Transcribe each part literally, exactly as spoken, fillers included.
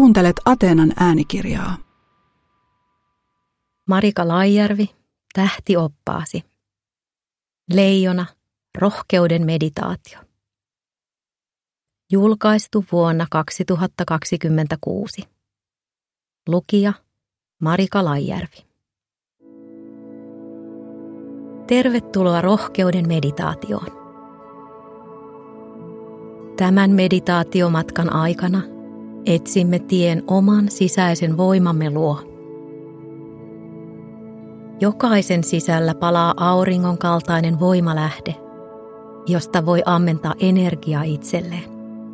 Kuuntelet Ateenan äänikirjaa. Marika Laijärvi, Tähtioppaasi. Leijona, rohkeuden meditaatio. Julkaistu vuonna kaksituhattakaksikymmentäkuusi. Lukija Marika Laijärvi. Tervetuloa rohkeuden meditaatioon. Tämän meditaatiomatkan aikana etsimme tien oman sisäisen voimamme luo. Jokaisen sisällä palaa auringon kaltainen voimalähde, josta voi ammentaa energiaa itselleen.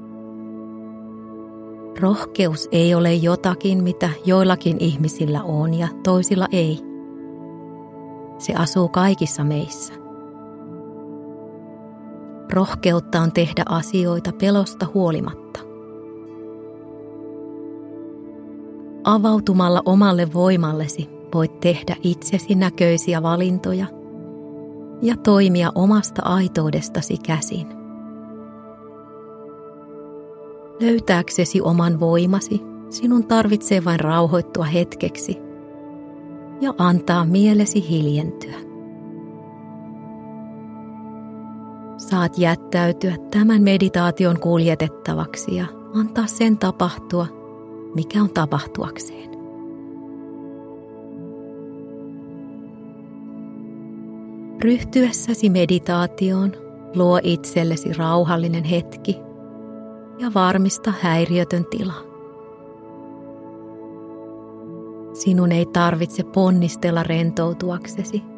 Rohkeus ei ole jotakin, mitä joillakin ihmisillä on ja toisilla ei. Se asuu kaikissa meissä. Rohkeutta on tehdä asioita pelosta huolimatta. Avautumalla omalle voimallesi voit tehdä itsesi näköisiä valintoja ja toimia omasta aitoudestasi käsin. Löytääksesi oman voimasi, sinun tarvitsee vain rauhoittua hetkeksi ja antaa mielesi hiljentyä. Saat jättäytyä tämän meditaation kuljetettavaksi ja antaa sen tapahtua, mikä on tapahtuakseen. Ryhtyessäsi meditaatioon luo itsellesi rauhallinen hetki ja varmista häiriötön tila. Sinun ei tarvitse ponnistella rentoutuaksesi.